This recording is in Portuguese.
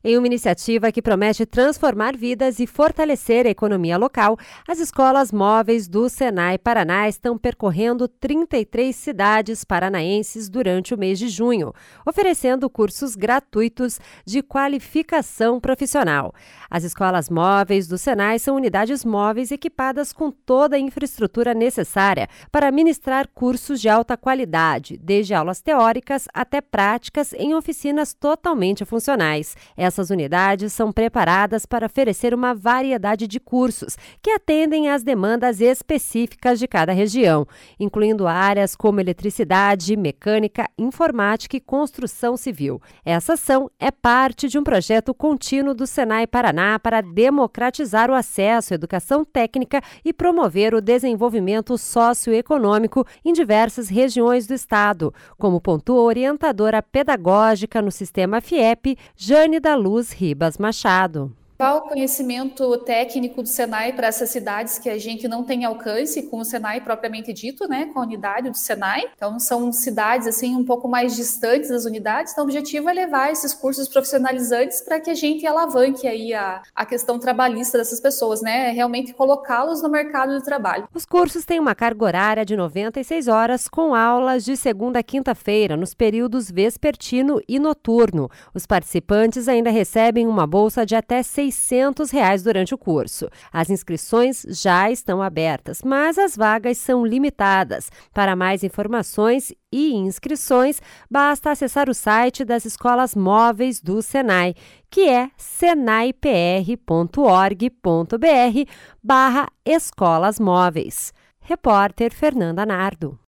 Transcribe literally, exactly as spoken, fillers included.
Em uma iniciativa que promete transformar vidas e fortalecer a economia local, as escolas móveis do Senai Paraná estão percorrendo trinta e três cidades paranaenses durante o mês de junho, oferecendo cursos gratuitos de qualificação profissional. As escolas móveis do Senai são unidades móveis equipadas com toda a infraestrutura necessária para ministrar cursos de alta qualidade, desde aulas teóricas até práticas em oficinas totalmente funcionais. Essas unidades são preparadas para oferecer uma variedade de cursos que atendem às demandas específicas de cada região, incluindo áreas como eletricidade, mecânica, informática e construção civil. Essa ação é parte de um projeto contínuo do Senai Paraná para democratizar o acesso à educação técnica e promover o desenvolvimento socioeconômico em diversas regiões do estado, como pontua a orientadora pedagógica no sistema FIEP, Jane da Luz Ribas Machado. Qual o conhecimento técnico do Senai para essas cidades que a gente não tem alcance com o Senai propriamente dito, né, com a unidade do Senai? Então, são cidades assim um pouco mais distantes das unidades, então o objetivo é levar esses cursos profissionalizantes para que a gente alavanque aí a, a questão trabalhista dessas pessoas, né, realmente colocá-los no mercado de trabalho. Os cursos têm uma carga horária de noventa e seis horas, com aulas de segunda a quinta-feira, nos períodos vespertino e noturno. Os participantes ainda recebem uma bolsa de até seiscentos reais durante o curso. As inscrições já estão abertas, mas as vagas são limitadas. Para mais informações e inscrições, basta acessar o site das escolas móveis do Senai, que é senaipr.org.br barra escolas móveis. Repórter Fernanda Nardo.